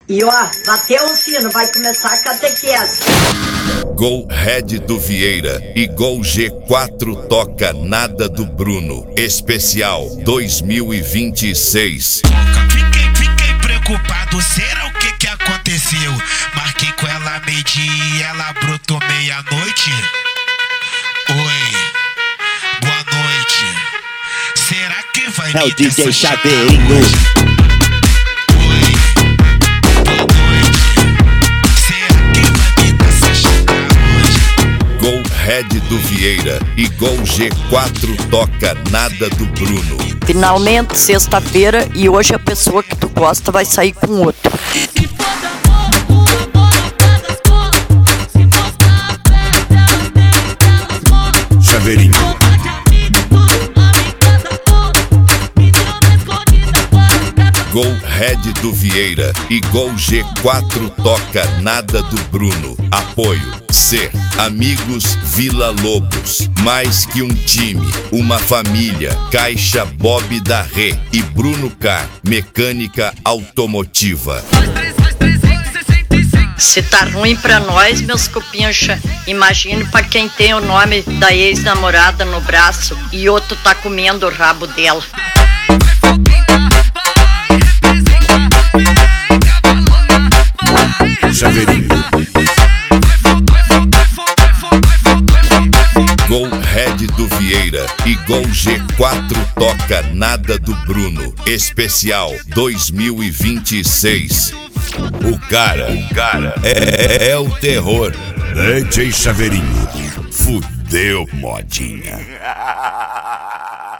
E ó, bateu o sino, vai começar a catequese. Gol Red do Vieira e Gol G4 toca nada do Bruno. Especial 2026. Fiquei preocupado, será o que aconteceu? Marquei com ela meio-dia e ela brotou meia-noite. Oi, boa noite. Será que vai É me o DJ dessa Chaveirinho. Gol Red do Vieira e Gol G4 toca nada do Bruno. Finalmente, sexta-feira, e hoje a pessoa que tu gosta vai sair com outro. Chaveirinho. Gol Red do Vieira e Gol G4 toca nada do Bruno. Apoio Ser Amigos Vila Lobos. Mais que um time, uma família. Caixa Bob da Rê e Bruno Car, mecânica automotiva. Se tá ruim pra nós, meus cupincha, imagine pra quem tem o nome da ex-namorada no braço e outro tá comendo o rabo dela. Chaveirinho. Gol Red do Vieira e Gol G4 toca nada do Bruno. Especial 2026. O cara é o terror. DJ Chaveirinho. Fudeu, modinha.